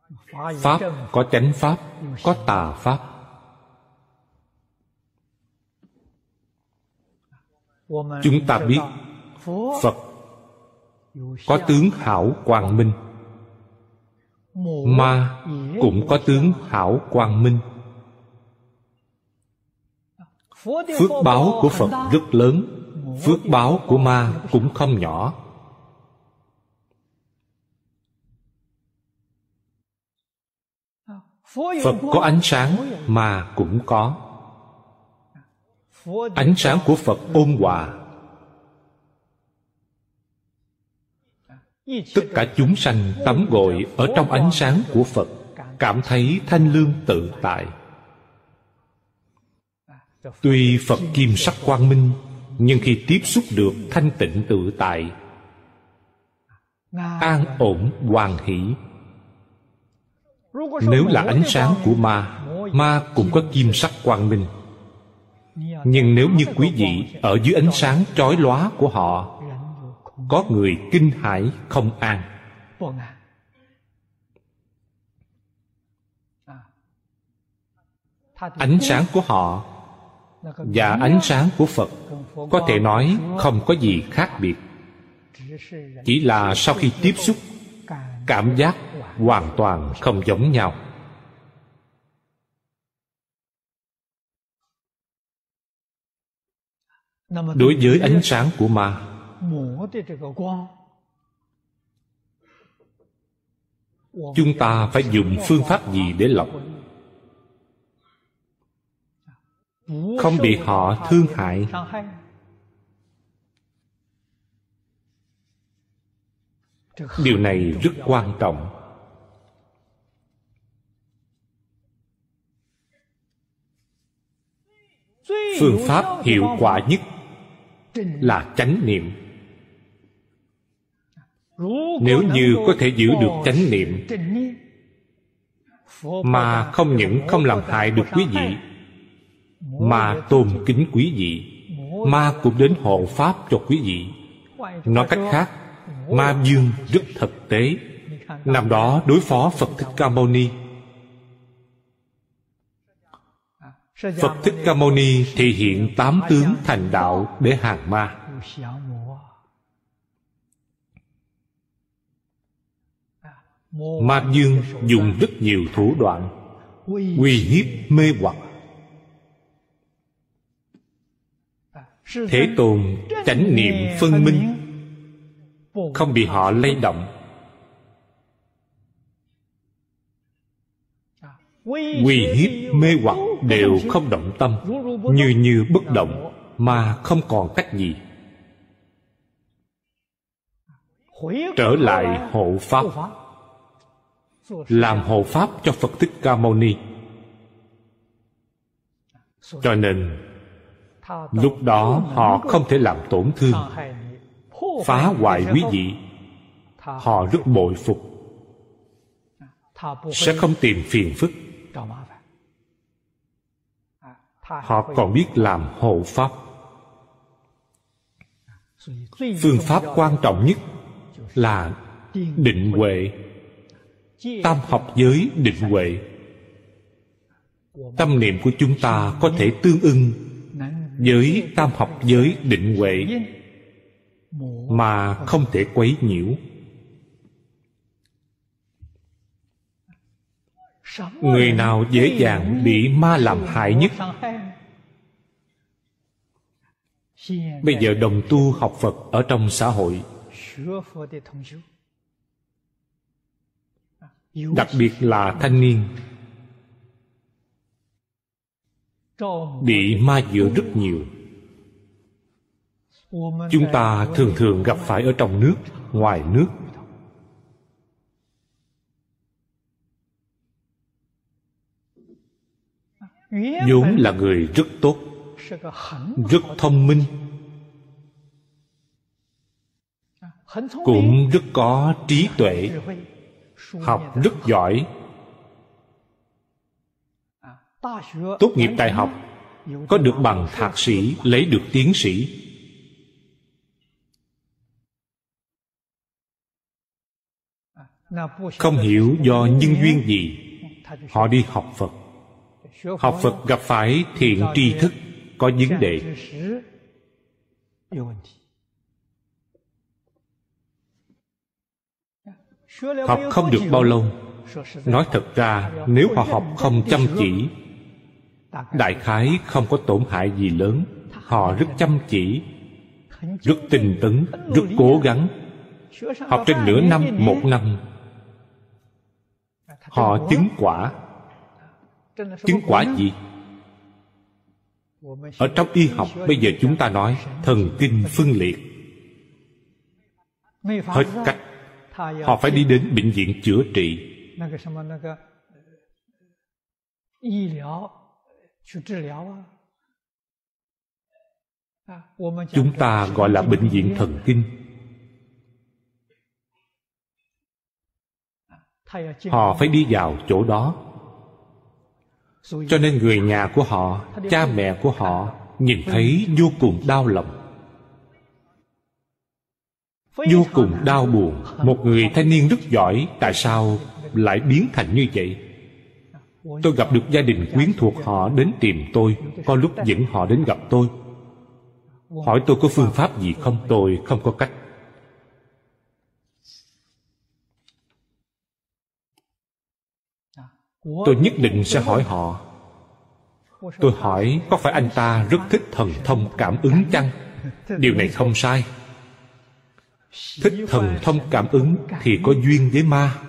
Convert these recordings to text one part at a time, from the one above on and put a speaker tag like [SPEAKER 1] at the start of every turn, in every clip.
[SPEAKER 1] Pháp có chánh pháp, có tà pháp. Chúng ta biết Phật có tướng hảo quang minh, ma cũng có tướng hảo quang minh. Phước báo của Phật rất lớn, phước báo của ma cũng không nhỏ. Phật có ánh sáng, ma cũng có. Ánh sáng của Phật ôn hòa, tất cả chúng sanh tắm gội ở trong ánh sáng của Phật, cảm thấy thanh lương tự tại. Tuy Phật kim sắc quang minh, nhưng khi tiếp xúc được thanh tịnh tự tại, an ổn hoàn hỷ. Nếu là ánh sáng của ma, ma cũng có kim sắc quang minh, nhưng nếu như quý vị ở dưới ánh sáng chói lóa của họ, có người kinh hãi không an. Ánh sáng của họ và ánh sáng của Phật có thể nói không có gì khác biệt, chỉ là sau khi tiếp xúc, cảm giác hoàn toàn không giống nhau. Đối với ánh sáng của ma, chúng ta phải dùng phương pháp gì để lọc? Không bị họ thương hại. Điều này rất quan trọng. Phương pháp hiệu quả nhất là chánh niệm. Nếu như có thể giữ được chánh niệm, mà không những không làm hại được quý vị, mà tôn kính quý vị, ma cũng đến hộ pháp cho quý vị. Nói cách khác, ma dương rất thực tế. Năm đó đối phó Phật Thích Ca Mâu Ni, Phật Thích Ca Mâu Ni thể hiện 8 tướng thành đạo để hàng ma. Ma dương dùng rất nhiều thủ đoạn uy hiếp mê hoặc. Thế Tôn chánh niệm phân minh, không bị họ lay động. Uy hiếp mê hoặc đều không động tâm, như bất động, mà không còn cách gì. Trở lại hộ pháp, làm hộ pháp cho Phật Thích Ca Mâu Ni. Cho nên lúc đó họ không thể làm tổn thương, phá hoại quý vị. Họ rất bội phục, sẽ không tìm phiền phức. Họ còn biết làm hộ pháp. Phương pháp quan trọng nhất là định huệ, tam học giới định huệ. Tâm niệm của chúng ta có thể tương ưng với tam học giới định huệ, mà không thể quấy nhiễu. Người nào dễ dàng bị ma làm hại nhất? Bây giờ đồng tu học Phật ở trong xã hội, đặc biệt là thanh niên, bị ma dựa rất nhiều. Chúng ta thường thường gặp phải ở trong nước, ngoài nước. vốn là người rất tốt, rất thông minh, cũng rất có trí tuệ, học rất giỏi. Tốt nghiệp đại học, có được bằng thạc sĩ, lấy được tiến sĩ. Không hiểu do nhân duyên gì, họ đi học Phật. Học Phật gặp phải thiện tri thức có vấn đề. Học không được bao lâu. Nói thật ra, nếu họ học không chăm chỉ, đại khái không có tổn hại gì lớn. Họ rất chăm chỉ, rất tinh tấn, rất cố gắng. Học trên nửa năm, một năm, họ chứng quả. Chứng quả gì? Ở trong y học bây giờ chúng ta nói thần kinh phân liệt. Hết cách, họ phải đi đến bệnh viện chữa trị. Chúng ta gọi là bệnh viện thần kinh. Họ phải đi vào chỗ đó. Cho nên người nhà của họ, cha mẹ của họ nhìn thấy vô cùng đau lòng, vô cùng đau buồn. Một người thanh niên rất giỏi, tại sao lại biến thành như vậy? Tôi gặp được gia đình quyến thuộc họ đến tìm tôi, có lúc dẫn họ đến gặp tôi, hỏi tôi có phương pháp gì không. Tôi không có cách. Tôi nhất định sẽ hỏi họ. Tôi hỏi có phải anh ta rất thích thần thông cảm ứng chăng? Điều này không sai. Thích thần thông cảm ứng thì có duyên với ma.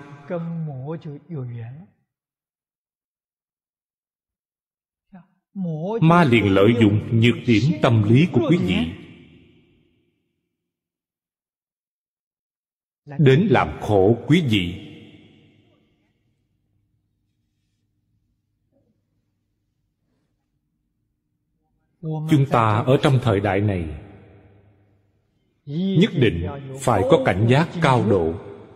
[SPEAKER 1] Ma liền lợi dụng nhược điểm tâm lý của quý vị đến làm khổ quý vị. Chúng ta ở trong thời đại này nhất định phải có cảnh giác cao độ.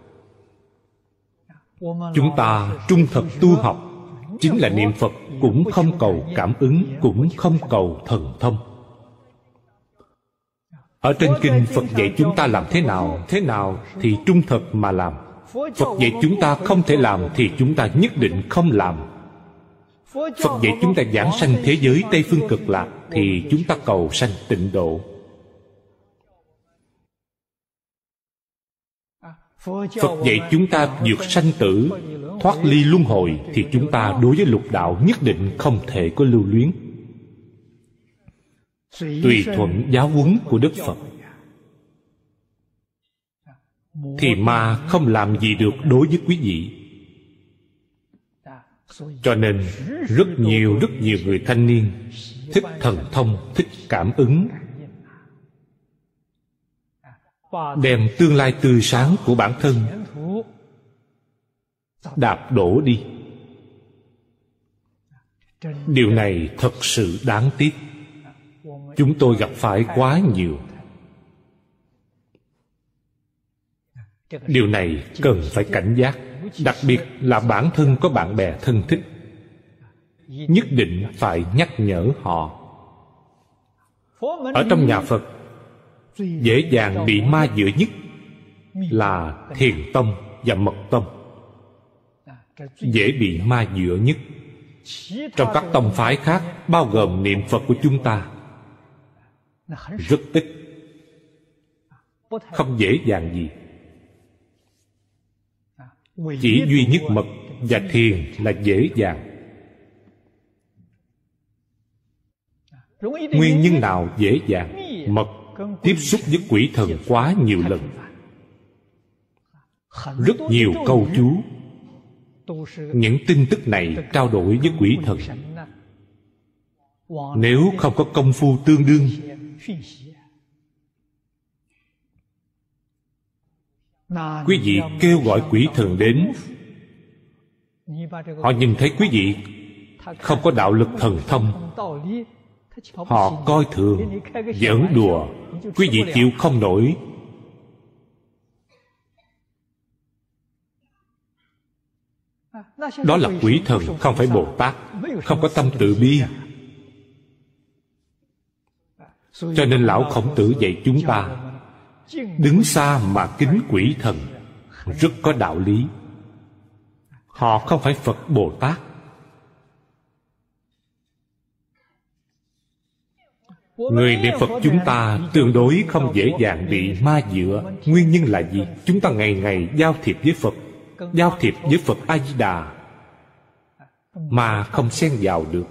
[SPEAKER 1] Chúng ta trung thực tu học, chính là niệm Phật, cũng không cầu cảm ứng, cũng không cầu thần thông. Ở trên kinh Phật dạy chúng ta làm thế nào thì trung thực mà làm. Phật dạy chúng ta không thể làm thì chúng ta nhất định không làm. Phật dạy chúng ta giảng sanh thế giới Tây Phương Cực Lạc thì chúng ta cầu sanh tịnh độ. Phật dạy chúng ta vượt sanh tử, thoát ly luân hồi thì chúng ta đối với lục đạo nhất định không thể có lưu luyến. Tùy thuận giáo huấn của Đức Phật thì ma không làm gì được đối với quý vị. Cho nên rất nhiều người thanh niên thích thần thông, thích cảm ứng, đem tương lai tươi sáng của bản thân đạp đổ đi. Điều này thật sự đáng tiếc. Chúng tôi gặp phải quá nhiều. Điều này cần phải cảnh giác. Đặc biệt là bản thân có bạn bè thân thích, nhất định phải nhắc nhở họ. Ở trong nhà Phật, dễ dàng bị ma dựa nhất là Thiền Tông và Mật Tông. Dễ bị ma dựa nhất. Trong các tông phái khác, bao gồm niệm Phật của chúng ta, rất ít, không dễ dàng gì. Chỉ duy nhất Mật và Thiền là dễ dàng. Nguyên nhân nào dễ dàng? Mật tiếp xúc với quỷ thần quá nhiều lần, rất nhiều câu chú. Những tin tức này trao đổi với quỷ thần. Nếu không có công phu tương đương, quý vị kêu gọi quỷ thần đến, họ nhìn thấy quý vị không có đạo lực thần thông, họ coi thường, giỡn đùa, quý vị chịu không nổi. Đó là quỷ thần, không phải Bồ Tát, không có tâm từ bi. Cho nên Lão Khổng Tử dạy chúng ta đứng xa mà kính quỷ thần, rất có đạo lý. Họ không phải Phật Bồ Tát. Người niệm Phật chúng ta tương đối không dễ dàng bị ma dựa. Nguyên nhân là gì? Chúng ta ngày ngày giao thiệp với Phật, giao thiệp với Phật A-di-đà, mà không xen vào được.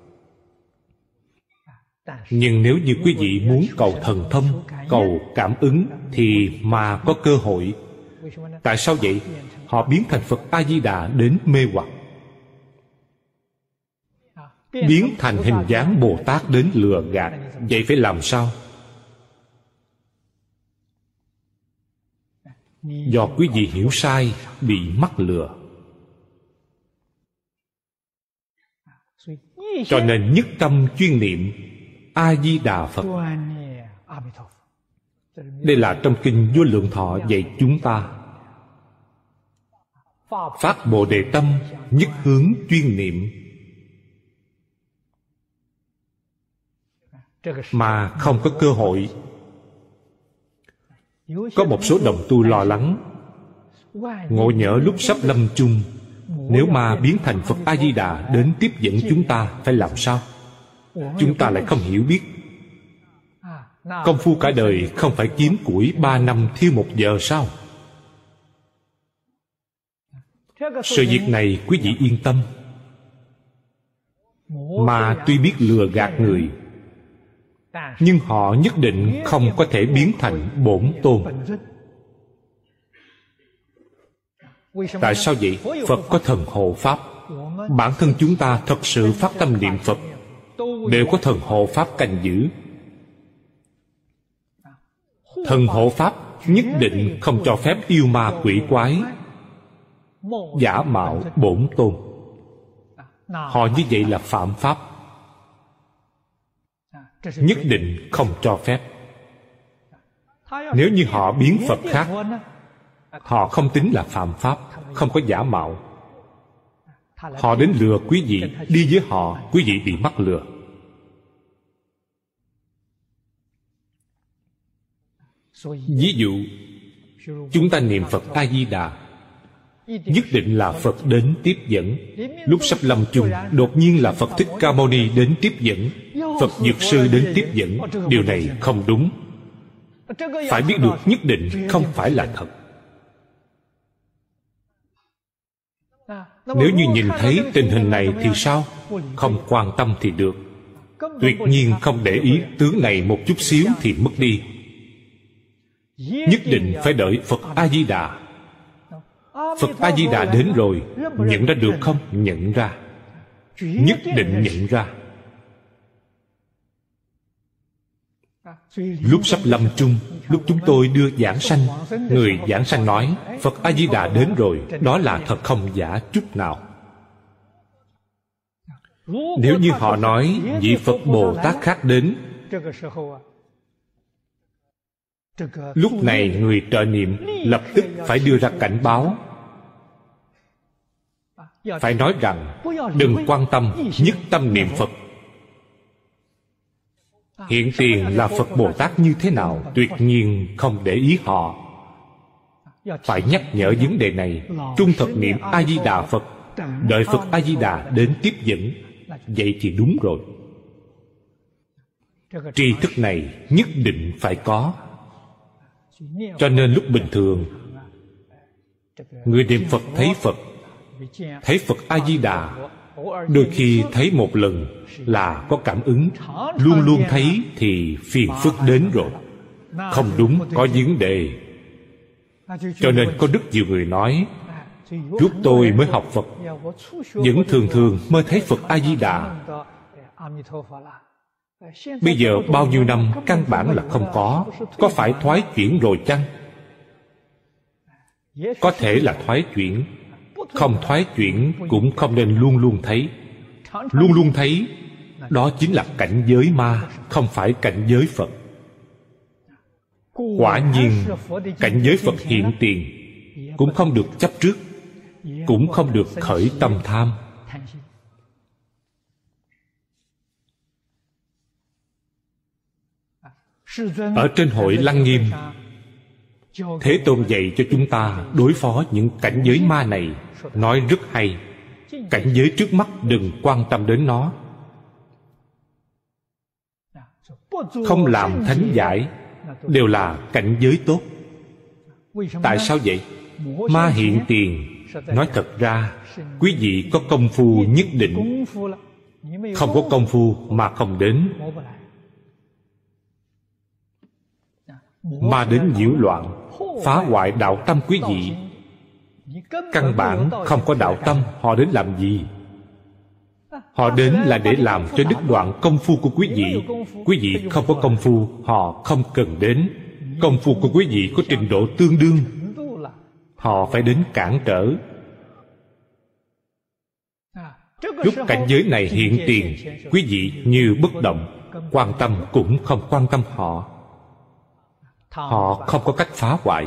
[SPEAKER 1] Nhưng nếu như quý vị muốn cầu thần thông, cầu cảm ứng, thì mà có cơ hội. Tại sao vậy? Họ biến thành Phật A-di-đà đến mê hoặc, biến thành hình dáng Bồ Tát đến lừa gạt. Vậy phải làm sao? Do quý vị hiểu sai, bị mắc lừa. Cho nên nhất tâm chuyên niệm A-di-đà Phật. Đây là trong kinh Vô Lượng Thọ dạy chúng ta. Phát Bồ Đề tâm, nhất hướng chuyên niệm, mà không có cơ hội. Có một số đồng tu lo lắng, ngộ nhỡ lúc sắp lâm chung, nếu mà biến thành Phật A-di-đà đến tiếp dẫn chúng ta, phải làm sao? Chúng ta lại không hiểu biết. Công phu cả đời không phải kiếm củi 3 năm thiêu 1 giờ sao? Sự việc này quý vị yên tâm. Mà tuy biết lừa gạt người, nhưng họ nhất định không có thể biến thành bổn tôn. Tại sao vậy? Phật có thần hộ pháp. Bản thân chúng ta thật sự phát tâm niệm Phật, đều có thần hộ pháp canh giữ. Thần hộ pháp nhất định không cho phép yêu ma quỷ quái giả mạo bổn tôn. Họ như vậy là phạm pháp, nhất định không cho phép. Nếu như họ biến Phật khác, họ không tính là phạm pháp, không có giả mạo. Họ đến lừa quý vị, đi với họ, quý vị bị mắc lừa. Ví dụ, chúng ta niệm Phật A-di-đà, nhất định là Phật đến tiếp dẫn. Lúc sắp lâm chung, đột nhiên là Phật Thích Ca Mâu Ni đến tiếp dẫn, Phật Dược Sư đến tiếp dẫn. Điều này không đúng. Phải biết được nhất định không phải là thật. Nếu như nhìn thấy tình hình này thì sao? Không quan tâm thì được. Tuyệt nhiên không để ý tướng này một chút xíu thì mất đi. Nhất định phải đợi Phật A-di-đà. Phật A-di-đà đến rồi, nhận ra được không? Nhận ra. Nhất định nhận ra. Lúc sắp lâm chung, lúc chúng tôi đưa giảng sanh, người giảng sanh nói Phật A-di-đà đến rồi. Đó là thật không giả chút nào. Nếu như họ nói vị Phật Bồ Tát khác đến, lúc này người trợ niệm lập tức phải đưa ra cảnh báo, phải nói rằng đừng quan tâm, nhất tâm niệm Phật. Hiện tiền là Phật Bồ Tát như thế nào, tuyệt nhiên không để ý họ. Phải nhắc nhở vấn đề này. Trung thực niệm A-di-đà Phật, đợi Phật A-di-đà đến tiếp dẫn. Vậy thì đúng rồi. Tri thức này nhất định phải có. Cho nên lúc bình thường, người niệm Phật thấy Phật A-di-đà, đôi khi thấy một lần là có cảm ứng, luôn luôn thấy thì phiền phức đến rồi. Không đúng, có vấn đề. Cho nên có rất nhiều người nói, lúc tôi mới học Phật, vẫn thường thường mơ thấy Phật A-di-đà. Bây giờ bao nhiêu năm căn bản là không có phải thoái chuyển rồi chăng? Có thể là thoái chuyển. Không thoái chuyển cũng không nên luôn luôn thấy. Luôn luôn thấy, đó chính là cảnh giới ma, không phải cảnh giới Phật. Quả nhiên, cảnh giới Phật hiện tiền cũng không được chấp trước, cũng không được khởi tâm tham. Ở trên hội Lăng Nghiêm, Thế Tôn dạy cho chúng ta đối phó những cảnh giới ma này, nói rất hay. Cảnh giới trước mắt đừng quan tâm đến nó. Không làm thánh giải đều là cảnh giới tốt. Tại sao vậy? Ma hiện tiền. Nói thật ra, quý vị có công phu nhất định. Không có công phu mà không đến. Ma đến nhiễu loạn, phá hoại đạo tâm quý vị. Căn bản không có đạo tâm, họ đến làm gì? Họ đến là để làm cho đứt đoạn công phu của quý vị. Quý vị không có công phu, họ không cần đến. Công phu của quý vị có trình độ tương đương, họ phải đến cản trở. Lúc cảnh giới này hiện tiền, quý vị như bất động, quan tâm cũng không quan tâm họ. Họ không có cách phá hoại.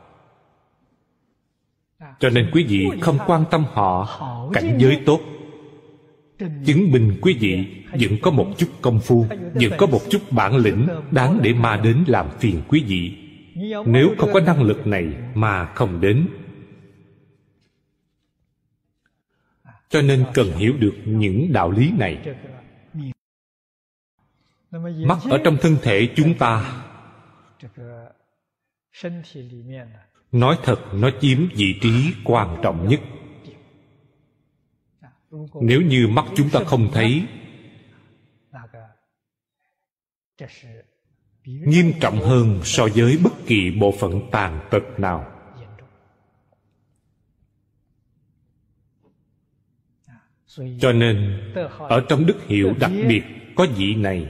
[SPEAKER 1] Cho nên quý vị không quan tâm họ. Cảnh giới tốt chứng minh quý vị vẫn có một chút công phu, vẫn có một chút bản lĩnh, đáng để ma đến làm phiền quý vị. Nếu không có năng lực này mà không đến. Cho nên cần hiểu được những đạo lý này. Mắt ở trong thân thể chúng ta, nói thật, nó chiếm vị trí quan trọng nhất. Nếu như mắt chúng ta không thấy, nghiêm trọng hơn so với bất kỳ bộ phận tàn tật nào. Cho nên ở trong đức hiệu đặc biệt có vị này.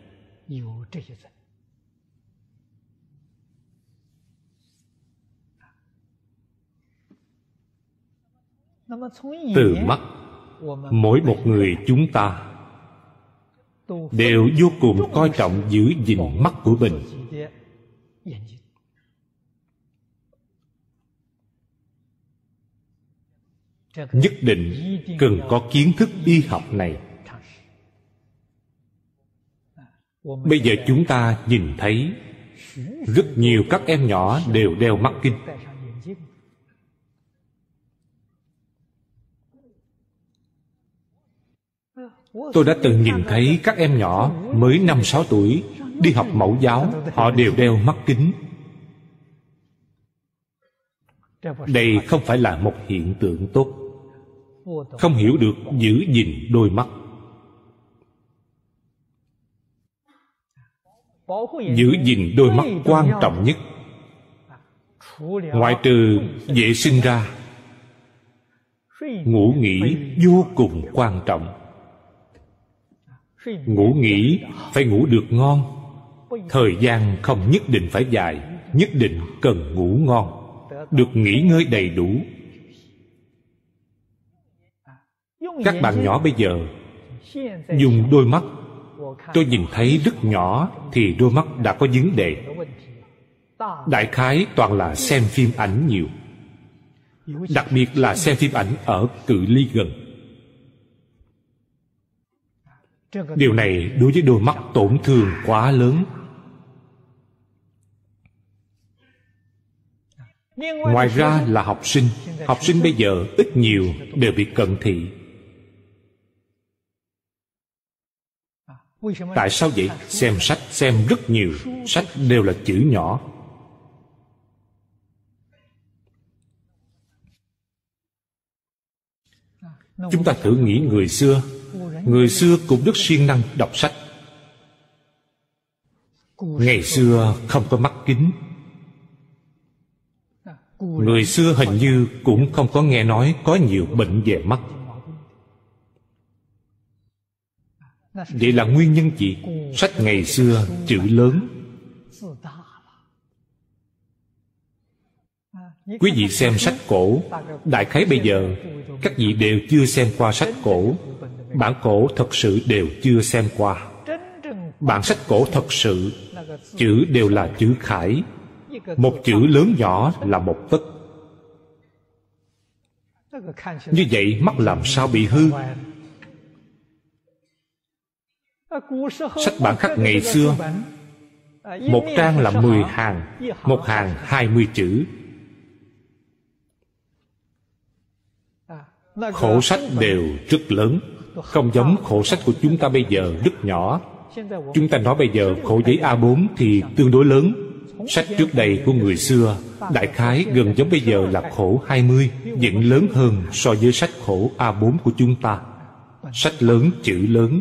[SPEAKER 1] Từ mắt, mỗi một người chúng ta đều vô cùng coi trọng giữ gìn mắt của mình. Nhất định cần có kiến thức y học này. Bây giờ chúng ta nhìn thấy rất nhiều các em nhỏ đều đeo mắt kính. Tôi đã từng nhìn thấy các em nhỏ mới 5-6 tuổi đi học mẫu giáo, họ đều đeo mắt kính. Đây không phải là một hiện tượng tốt. Không hiểu được giữ gìn đôi mắt. Giữ gìn đôi mắt quan trọng nhất. Ngoại trừ vệ sinh ra, ngủ nghỉ vô cùng quan trọng. Ngủ nghỉ phải ngủ được ngon. Thời gian không nhất định phải dài, nhất định cần ngủ ngon, được nghỉ ngơi đầy đủ. Các bạn nhỏ bây giờ dùng đôi mắt, tôi nhìn thấy rất nhỏ thì đôi mắt đã có vấn đề. Đại khái toàn là xem phim ảnh nhiều, đặc biệt là xem phim ảnh ở cự ly gần. Điều này đối với đôi mắt tổn thương quá lớn. Ngoài ra là học sinh. Học sinh bây giờ ít nhiều đều bị cận thị. Tại sao vậy? Xem sách xem rất nhiều, sách đều là chữ nhỏ. Chúng ta thử nghĩ người xưa. Người xưa cũng rất siêng năng đọc sách. Ngày xưa không có mắt kính. Người xưa hình như cũng không có nghe nói có nhiều bệnh về mắt. Vậy là nguyên nhân gì? Sách ngày xưa chữ lớn. Quý vị xem sách cổ, đại khái bây giờ các vị đều chưa xem qua sách cổ. Bản cổ thật sự đều chưa xem qua. Bản sách cổ thật sự, chữ đều là chữ khải. Một chữ lớn nhỏ là một tấc. Như vậy mắt làm sao bị hư? Sách bản khắc ngày xưa Một trang là 10 hàng, một hàng 20 chữ. Khổ sách đều rất lớn, không giống khổ sách của chúng ta bây giờ rất nhỏ. Chúng ta nói bây giờ khổ giấy A4 thì tương đối lớn. Sách trước đây của người xưa đại khái gần giống bây giờ là khổ 20, vẫn lớn hơn so với sách khổ A4 của chúng ta. Sách lớn, chữ lớn.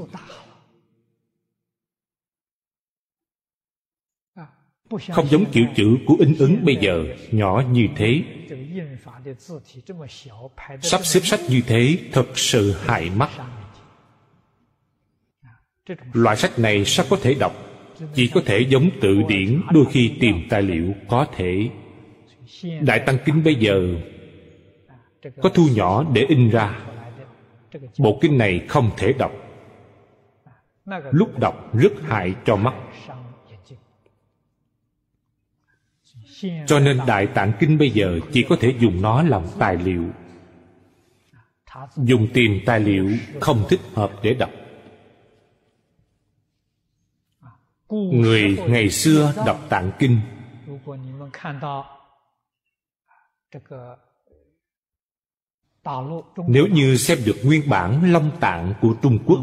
[SPEAKER 1] Không giống kiểu chữ của in ấn bây giờ, nhỏ như thế. Sắp xếp sách như thế thật sự hại mắt. Loại sách này sao có thể đọc? Chỉ có thể giống tự điển, đôi khi tìm tài liệu có thể. Đại Tăng Kinh bây giờ có thu nhỏ để in ra. Bộ kinh này không thể đọc. Lúc đọc rất hại cho mắt. Cho nên Đại Tạng Kinh bây giờ chỉ có thể dùng nó làm tài liệu. Dùng tìm tài liệu không thích hợp để đọc. Người ngày xưa đọc Tạng Kinh, nếu như xem được nguyên bản Long Tạng của Trung Quốc,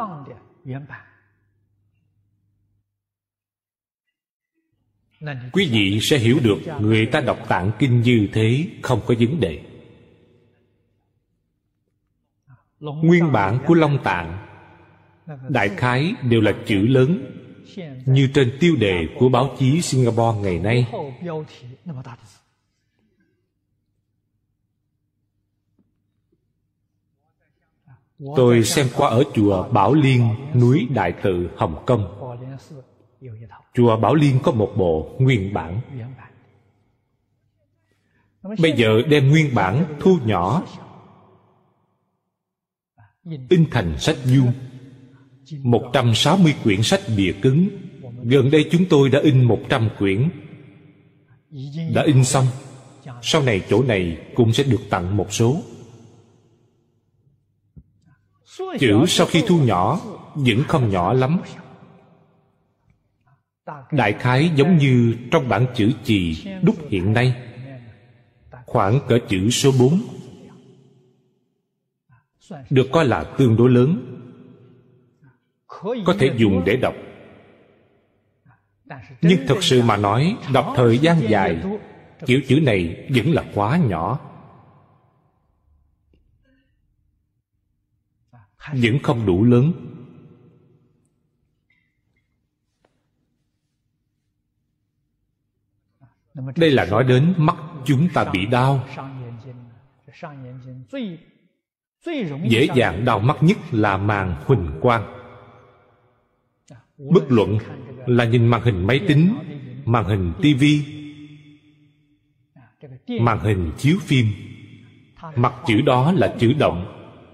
[SPEAKER 1] quý vị sẽ hiểu được người ta đọc Tạng Kinh như thế không có vấn đề. Nguyên bản của Long Tạng đại khái đều là chữ lớn, như trên tiêu đề của báo chí Singapore ngày nay. Tôi xem qua ở chùa Bảo Liên, núi Đại Tự, Hồng Kông. Chùa Bảo Liên có một bộ nguyên bản. Bây giờ đem nguyên bản thu nhỏ, in thành sách vuông. 160 quyển sách bìa cứng. Gần đây chúng tôi đã in 100 quyển. Đã in xong. Sau này chỗ này cũng sẽ được tặng một số. Chữ sau khi thu nhỏ vẫn không nhỏ lắm. Đại khái giống như trong bản chữ chì đúc hiện nay, khoảng cỡ chữ số 4, được coi là tương đối lớn, có thể dùng để đọc. Nhưng thật sự mà nói, đọc thời gian dài, kiểu chữ này vẫn là quá nhỏ, vẫn không đủ lớn. Đây là nói đến mắt chúng ta bị đau. Dễ dàng đau mắt nhất là màn huỳnh quang. Bất luận là nhìn màn hình máy tính, màn hình tivi, màn hình chiếu phim, mặt chữ đó là chữ động.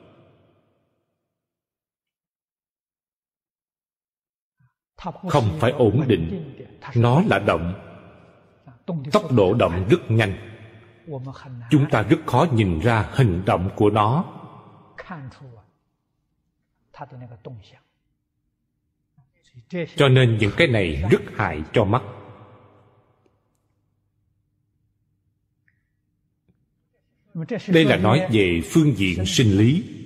[SPEAKER 1] Không phải ổn định, nó là động. Tốc độ động rất nhanh. Chúng ta rất khó nhìn ra hình động của nó. Cho nên những cái này rất hại cho mắt. Đây là nói về phương diện sinh lý.